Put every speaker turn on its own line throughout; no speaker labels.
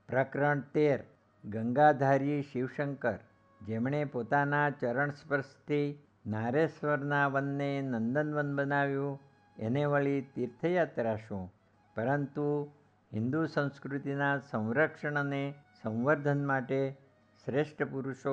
પ્રકરણ 13 ગંગાધારી શિવશંકર, જેમણે પોતાના ચરણ સ્પર્શથી નારેશ્વરના વનને નંદનવન બનાવ્યું, એને વળી તીર્થયાત્રા શું? પરંતુ હિન્દુ સંસ્કૃતિના સંરક્ષણ અને સંવર્ધન માટે શ્રેષ્ઠ પુરુષો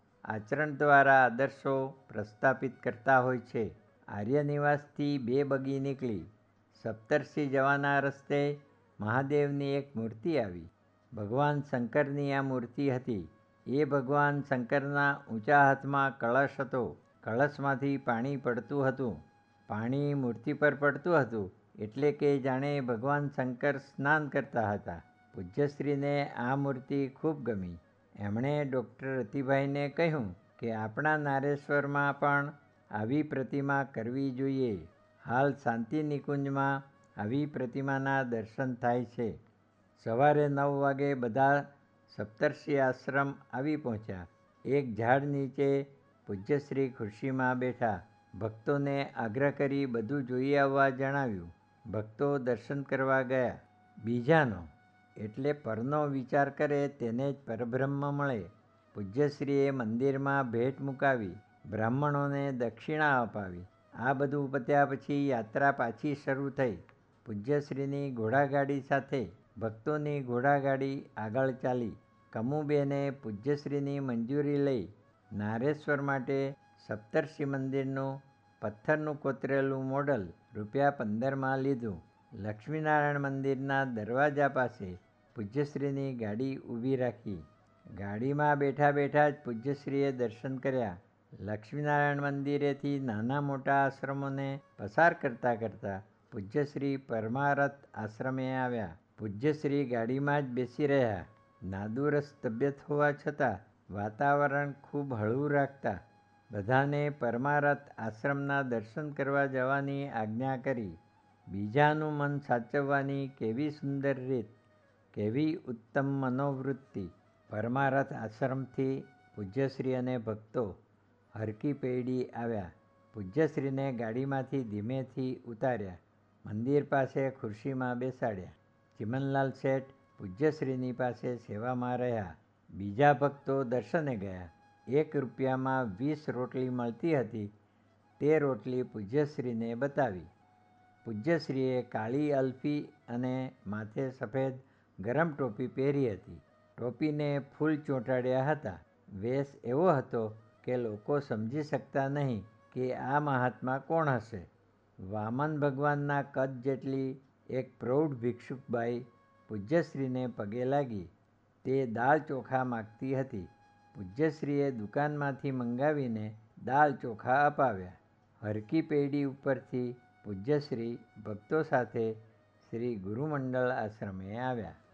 આચરણ દ્વારા આદર્શો પ્રસ્થાપિત કરતા હોય છે. આર્યનિવાસથી 2 બગી નીકળી સપ્તર્ષિ જવાના રસ્તે મહાદેવની એક મૂર્તિ આવી. ભગવાન શંકરની આ મૂર્તિ હતી. એ ભગવાન શંકરના ઊંચા હાથમાં કળશ હતો. કળશમાંથી પાણી પડતું હતું. પાણી મૂર્તિ પર પડતું હતું એટલે કે જાણે ભગવાન શંકર સ્નાન કરતા હતા. પૂજ્યશ્રીને આ મૂર્તિ ખૂબ ગમી. એમણે ડૉક્ટર રતિભાઈને કહ્યું કે આપણા નારેશ્વરમાં પણ આવી પ્રતિમા કરવી જોઈએ. હાલ શાંતિ નિકુંજમાં આવી પ્રતિમાના દર્શન થાય છે. સવારે 9 વાગે બધા સપ્તર્ષિ આશ્રમ આવી પહોંચ્યા. એક ઝાડ નીચે પૂજ્યશ્રી ખુરશીમાં બેઠા. ભક્તોને આગ્રહ કરી બધું જોઈ આવવા જણાવ્યું. ભક્તો દર્શન કરવા ગયા. બીજાનો એટલે પરનો વિચાર કરે તેને જ પરબ્રહ્મ મળે. પૂજ્યશ્રીએ મંદિરમાં ભેટ મુકાવી, બ્રાહ્મણોને દક્ષિણા અપાવી. આ બધું પત્યા પછી યાત્રા પાછી શરૂ થઈ. પૂજ્યશ્રીની ઘોડાગાડી સાથે ભક્તોની ઘોડાગાડી આગળ ચાલી. કમુબેને પૂજ્યશ્રીની મંજૂરી લઈ નારેશ્વર માટે સપ્તર્ષિ મંદિરનું પથ્થરનું કોતરેલું મોડલ રૂ.15માં લીધું. લક્ષ્મીનારાયણ મંદિરના દરવાજા પાસે પૂજ્યશ્રીની ગાડી ઊભી રાખી. ગાડીમાં બેઠા બેઠા જ પૂજ્યશ્રીએ દર્શન કર્યા. લક્ષ્મીનારાયણ મંદિરેથી નાના મોટા આશ્રમોને પસાર કરતાં કરતાં પૂજ્યશ્રી પરમારથ આશ્રમે આવ્યા. પૂજ્યશ્રી ગાડીમાં જ બેસી રહ્યા. નાદુરસ્ત તબિયત હોવા છતાં વાતાવરણ ખૂબ હળવું રાખતા બધાને પરમારથ આશ્રમના દર્શન કરવા જવાની આજ્ઞા કરી. બીજાનું મન સાચવવાની કેવી સુંદર રીત! કેવી ઉત્તમ મનોવૃત્તિ! પરમારથ આશ્રમથી પૂજ્યશ્રી અને ભક્તો હરકી પૈડી આવ્યા. પૂજ્યશ્રીને ગાડીમાંથી ધીમેથી ઉતાર્યા. મંદિર પાસે ખુરશીમાં બેસાડ્યા. ચિમનલાલ શેઠ પૂજ્યશ્રીની પાસે સેવામાં રહ્યા. બીજા ભક્તો દર્શને ગયા. 1 રૂપિયામાં 20 રોટલી મળતી હતી તે રોટલી પૂજ્યશ્રીને બતાવી. પૂજ્યશ્રીએ કાળી અલ્ફી અને માથે સફેદ ગરમ ટોપી પહેરી હતી. ટોપીને ફૂલ ચોંટાડ્યા હતા. વેશ એવો હતો કે લોકો સમજી શકતા નહીં કે આ મહાત્મા કોણ હશે. વામન ભગવાનના કદ જેટલી એક પ્રૌઢ ભિક્ષુકબાઈ પૂજ્યશ્રીને પગે લાગી. તે દાળ ચોખા માગતી હતી. પૂજ્યશ્રીએ દુકાનમાંથી મંગાવીને દાળ ચોખા અપાવ્યા. હરકી પૈડી ઉપરથી પૂજ્યશ્રી ભક્તો સાથે શ્રી ગુરુમંડળ આશ્રમે આવ્યા.